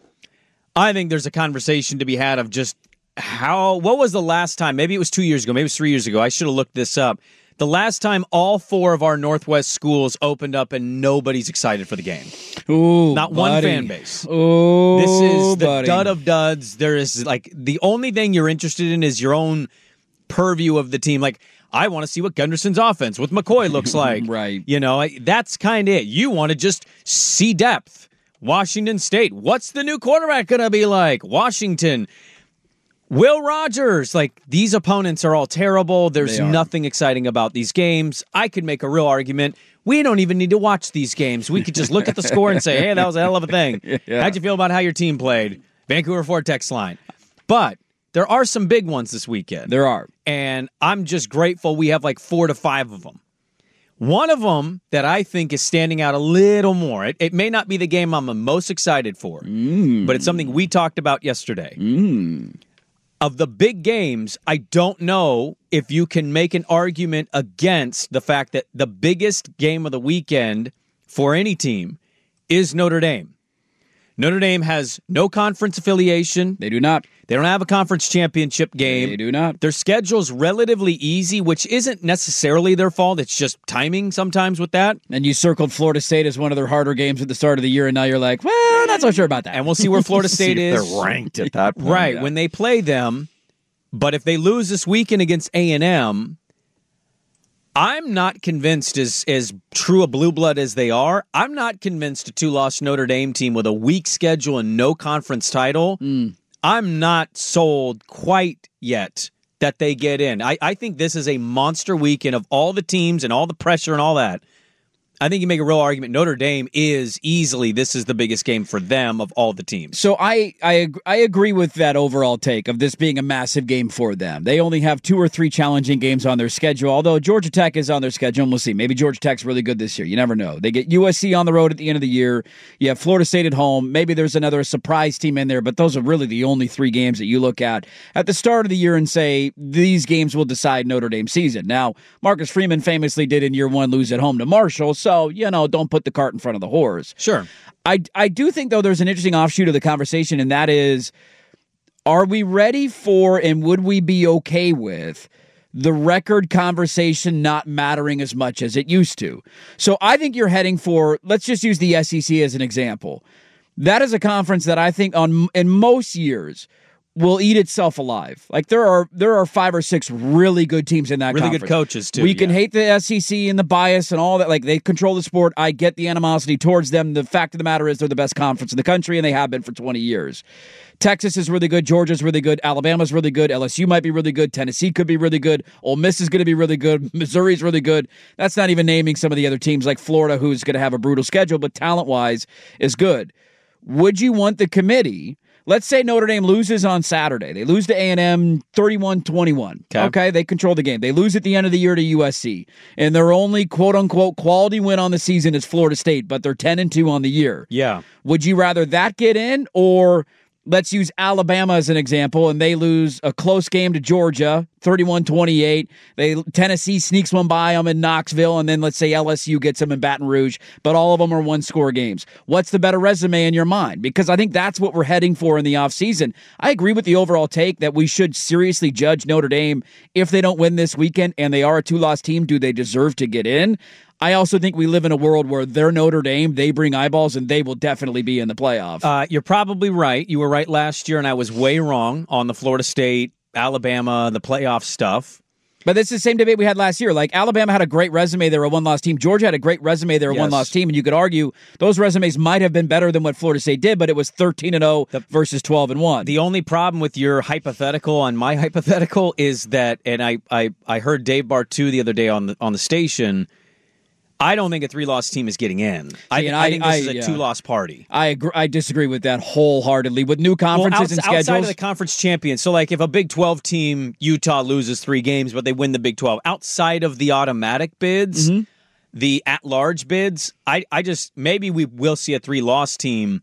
I think there's a conversation to be had of just what was the last time? Maybe it was 2 years ago, maybe it was 3 years ago. I should have looked this up. The last time all 4 of our Northwest schools opened up and nobody's excited for the game. Ooh, not one fan base. Ooh, this is the dud of duds. There is, like, the only thing you're interested in is your own purview of the team. Like, I want to see what Gunderson's offense with McCoy looks like. Right. You know, that's kind of it. You want to just see depth. Washington State. What's the new quarterback going to be like? Washington. Will Rogers, like, these opponents are all terrible. There's nothing exciting about these games. I could make a real argument. We don't even need to watch these games. We could just look at the score and say, hey, that was a hell of a thing. Yeah. How'd you feel about how your team played? Vancouver Ford text line. But there are some big ones this weekend. There are. And I'm just grateful we have like 4 to 5 of them. One of them that I think is standing out a little more. It may not be the game I'm the most excited for, but it's something we talked about yesterday. Of the big games, I don't know if you can make an argument against the fact that the biggest game of the weekend for any team is Notre Dame. Notre Dame has no conference affiliation. They do not. They don't have a conference championship game. They do not. Their schedule's relatively easy, which isn't necessarily their fault. It's just timing sometimes with that. And you circled Florida State as one of their harder games at the start of the year, and now you're like, well, not so sure about that. And we'll see where Florida State is. They're ranked at that point. Right, when they play them. But if they lose this weekend against A&M, I'm not convinced, as true a blue blood as they are, I'm not convinced a 2-loss Notre Dame team with a weak schedule and no conference title, I'm not sold quite yet that they get in. I think this is a monster weekend of all the teams and all the pressure and all that. I think you make a real argument. Notre Dame is easily, this is the biggest game for them of all the teams. So I agree with that overall take of this being a massive game for them. They only have 2 or 3 challenging games on their schedule, although Georgia Tech is on their schedule, and we'll see. Maybe Georgia Tech's really good this year. You never know. They get USC on the road at the end of the year. You have Florida State at home. Maybe there's another surprise team in there, but those are really the only 3 games that you look at the start of the year and say, these games will decide Notre Dame's season. Now, Marcus Freeman famously did in year 1 lose at home to Marshall, so, don't put the cart in front of the horse. Sure. I do think, though, there's an interesting offshoot of the conversation, and that is, are we ready for and would we be okay with the record conversation not mattering as much as it used to? So I think you're heading for, let's just use the SEC as an example. That is a conference that I think in most years will eat itself alive. Like there are 5 or 6 really good teams in that really conference. Good coaches too. We can hate the SEC and the bias and all that. Like they control the sport. I get the animosity towards them. The fact of the matter is they're the best conference in the country, and they have been for 20 years. Texas is really good. Georgia's really good. Alabama's really good. LSU might be really good. Tennessee could be really good. Ole Miss is going to be really good. Missouri's really good. That's not even naming some of the other teams like Florida, who's going to have a brutal schedule, but talent-wise is good. Would you want the committee? Let's say Notre Dame loses on Saturday. They lose to A&M 31-21. Okay, they control the game. They lose at the end of the year to USC. And their only quote-unquote quality win on the season is Florida State, but they're 10-2 on the year. Yeah. Would you rather that get in, or let's use Alabama as an example, and they lose a close game to Georgia, 31-28. Tennessee sneaks one by them in Knoxville, and then let's say LSU gets them in Baton Rouge, but all of them are one-score games. What's the better resume in your mind? Because I think that's what we're heading for in the offseason. I agree with the overall take that we should seriously judge Notre Dame if they don't win this weekend, and they are a two-loss team. Do they deserve to get in? I also think we live in a world where they're Notre Dame, they bring eyeballs, and they will definitely be in the playoff. You're probably right. You were right last year, and I was way wrong on the Florida State, Alabama, the playoff stuff. But it's the same debate we had last year. Like, Alabama had a great resume. They were a one-loss team. Georgia had a great resume. They were a one-loss team. And you could argue those resumes might have been better than what Florida State did, but it was 13-0 versus 12-1. The only problem with your hypothetical on my hypothetical is that, and I heard Dave Bartu the other day on the station, I don't think a three-loss team is getting in. I think this is a two-loss party. I agree. I disagree with that wholeheartedly. With new conferences and schedules, outside of the conference champions, so like if a Big 12 team, Utah loses 3 games, but they win the Big 12, outside of the automatic bids, the at-large bids, I just maybe we will see a 3-loss team.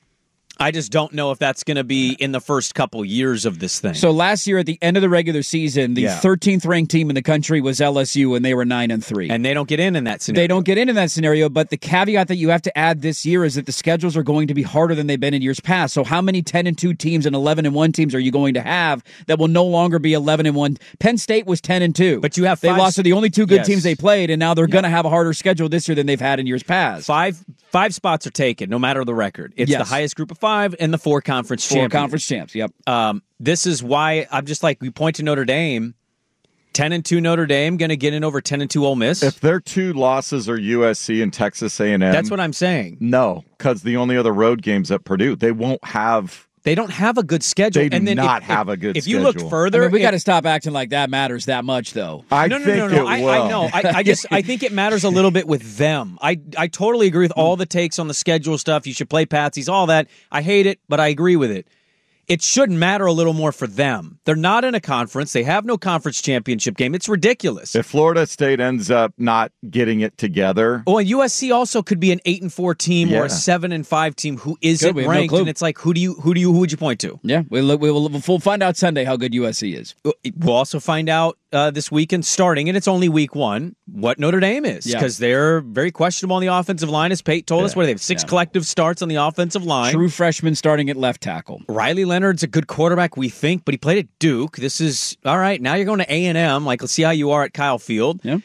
I just don't know if that's going to be in the first couple years of this thing. So last year at the end of the regular season, the 13th ranked team in the country was LSU, and they were 9-3. And they don't get in that scenario. They don't get in that scenario, but the caveat that you have to add this year is that the schedules are going to be harder than they've been in years past. So how many 10-2 teams and 11-1 teams are you going to have that will no longer be 11-1? Penn State was 10-2. But you have they lost to the only 2 good teams they played, and now they're going to have a harder schedule this year than they've had in years past. Five spots are taken, no matter the record. It's the highest group of 5 and the 4 conference champs. 4 conference champs, yep. This is why I'm just like, we point to Notre Dame. 10-2 Notre Dame going to get in over 10-2 Ole Miss. If their 2 losses are USC and Texas A&M, that's what I'm saying. No, because the only other road games at Purdue, they won't have. They don't have a good schedule. They do not have a good schedule. If you look further, we got to stop acting like that matters that much, though. No. I know. I think it matters a little bit with them. I totally agree with all the takes on the schedule stuff. You should play patsies, all that. I hate it, but I agree with it. It should matter a little more for them. They're not in a conference. They have no conference championship game. It's ridiculous. If Florida State ends up not getting it together. Oh, and USC also could be an 8-4 team or a 7-5 team who isn't ranked. And it's like, who would you point to? Yeah, we'll find out Sunday how good USC is. We'll also find out this weekend starting, and it's only week 1, what Notre Dame is, because they're very questionable on the offensive line, as Pate told us. What do they have? 6 collective starts on the offensive line. True freshman starting at left tackle. Riley Leonard's a good quarterback, we think, but he played at Duke. This is all right. Now you're going to A&M. Like, let's see how you are at Kyle Field. Yeah.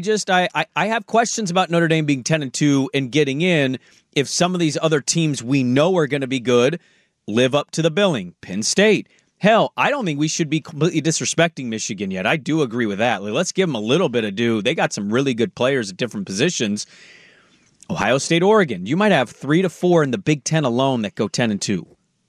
I have questions about Notre Dame being 10-2 and getting in if some of these other teams we know are going to be good live up to the billing. Penn State. Hell, I don't think we should be completely disrespecting Michigan yet. I do agree with that. Let's give them a little bit of due. They got some really good players at different positions. Ohio State, Oregon. You might have 3 to 4 in the Big Ten alone that go 10-2.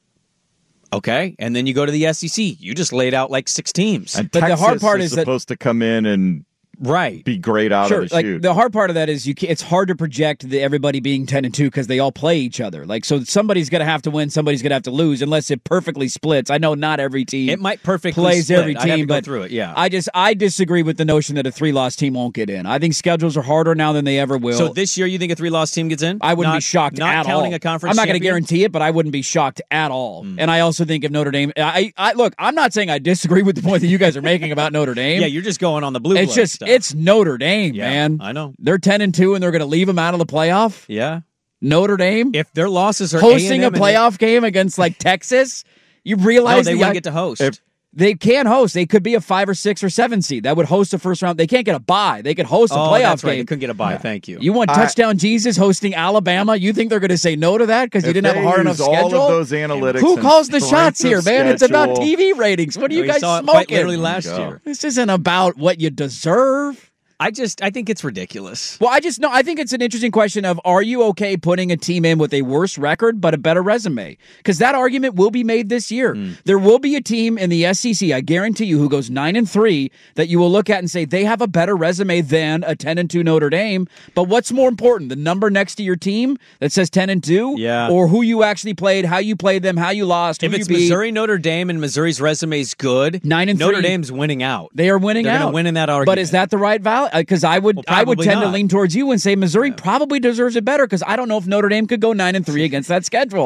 Okay, and then you go to the SEC. You just laid out like 6 teams. And but Texas the hard part is supposed to come in and be great out of the chute. The hard part of that is it's hard to project everybody being 10-2 because they all play each other. Like, so somebody's going to have to win, somebody's going to have to lose, unless it perfectly splits. I know not every team it might perfectly plays split. every team, I have to but go through it. Yeah, I disagree with the notion that a 3-loss team won't get in. I think schedules are harder now than they ever will. So this year, you think a 3-loss team gets in? I wouldn't be shocked at all. Not counting a conference. I'm not going to guarantee it, but I wouldn't be shocked at all. And I also think if Notre Dame, look, I'm not saying I disagree with the point that you guys are making about Notre Dame. Yeah, you're just going on the blue. It's just stuff. It's Notre Dame, man. I know they're 10-2 and they're going to leave them out of the playoff. Yeah, Notre Dame. If their losses are hosting a playoff game against like Texas, you realize they wouldn't get to host. They can host. They could be a 5 or 6 or 7 seed. That would host a first round. They can't get a bye. They could host a playoff that's right. game. They couldn't get a bye. Thank you. You want Touchdown Jesus hosting Alabama? You think they're going to say no to that because you didn't have a hard enough schedule? All of those analytics. Who calls the shots here, man? Schedule. It's about TV ratings. What are you guys smoking? Quite literally last year. This isn't about what you deserve. I think it's ridiculous. Well, I think it's an interesting question of, are you okay putting a team in with a worse record but a better resume? Because that argument will be made this year. There will be a team in the SEC, I guarantee you, who goes 9-3 that you will look at and say they have a better resume than a 10-2 Notre Dame. But what's more important, the number next to your team that says 10-2, or who you actually played, how you played them, how you lost? If it's Missouri, Notre Dame, and Missouri's resume is good, 9-3, Notre Dame's winning out. They are winning out. They're going to win in that argument. But is that the right value? Because I would tend to lean towards you and say Missouri probably deserves it better because I don't know if Notre Dame could go 9-3 against that schedule.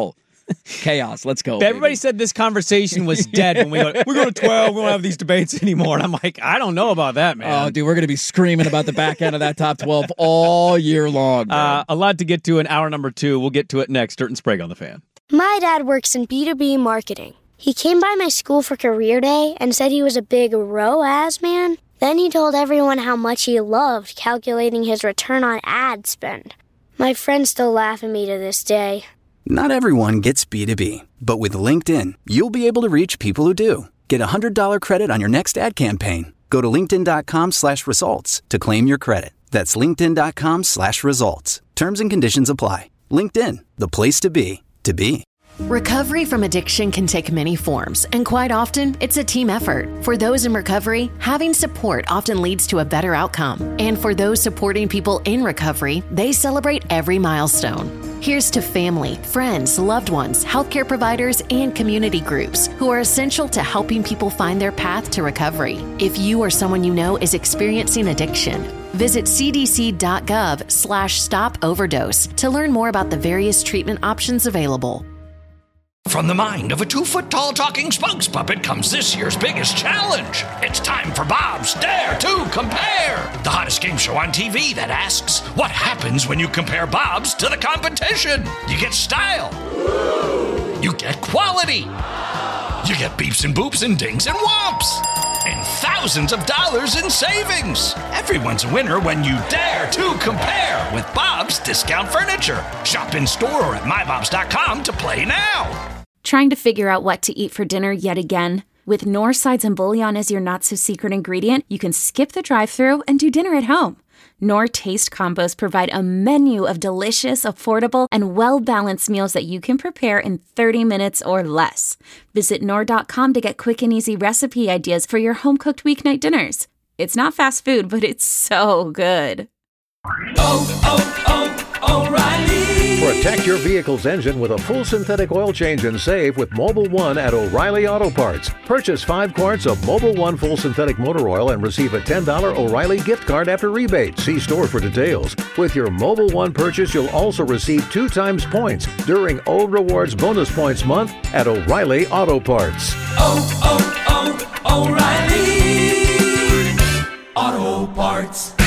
Chaos. Let's go. Everybody said this conversation was dead when we're going to 12. We won't have these debates anymore. And I'm like, I don't know about that, man. Oh, dude, we're going to be screaming about the back end of that top 12 all year long. A lot to get to in hour number 2. We'll get to it next. Dirt and Sprague on the Fan. My dad works in B2B marketing. He came by my school for career day and said he was a big ROAS man. Then he told everyone how much he loved calculating his return on ad spend. My friends still laugh at me to this day. Not everyone gets B2B, but with LinkedIn, you'll be able to reach people who do. Get a $100 credit on your next ad campaign. Go to linkedin.com/results to claim your credit. That's linkedin.com/results. Terms and conditions apply. LinkedIn, the place to be, to be. Recovery from addiction can take many forms, and quite often, it's a team effort. For those in recovery, having support often leads to a better outcome. And for those supporting people in recovery, they celebrate every milestone. Here's to family, friends, loved ones, healthcare providers, and community groups who are essential to helping people find their path to recovery. If you or someone you know is experiencing addiction, visit cdc.gov/stop-overdose to learn more about the various treatment options available. From the mind of a 2-foot-tall talking spokes puppet comes this year's biggest challenge. It's time for Bob's Dare to Compare, the hottest game show on TV that asks, what happens when you compare Bob's to the competition? You get style. You get quality. You get beeps and boops and dings and whomps. And thousands of dollars in savings. Everyone's a winner when you dare to compare with Bob's Discount Furniture. Shop in store or at mybobs.com to play now. Trying to figure out what to eat for dinner yet again? With Knorr sides and bouillon as your not-so-secret ingredient, you can skip the drive-thru and do dinner at home. Knorr Taste Combos provide a menu of delicious, affordable, and well-balanced meals that you can prepare in 30 minutes or less. Visit Knorr.com to get quick and easy recipe ideas for your home-cooked weeknight dinners. It's not fast food, but it's so good. O'Reilly. Protect your vehicle's engine with a full synthetic oil change and save with Mobil 1 at O'Reilly Auto Parts. Purchase 5 quarts of Mobil 1 full synthetic motor oil and receive a $10 O'Reilly gift card after rebate. See store for details. With your Mobil 1 purchase, you'll also receive 2 times points during O Rewards Bonus Points Month at O'Reilly Auto Parts. O'Reilly Auto Parts.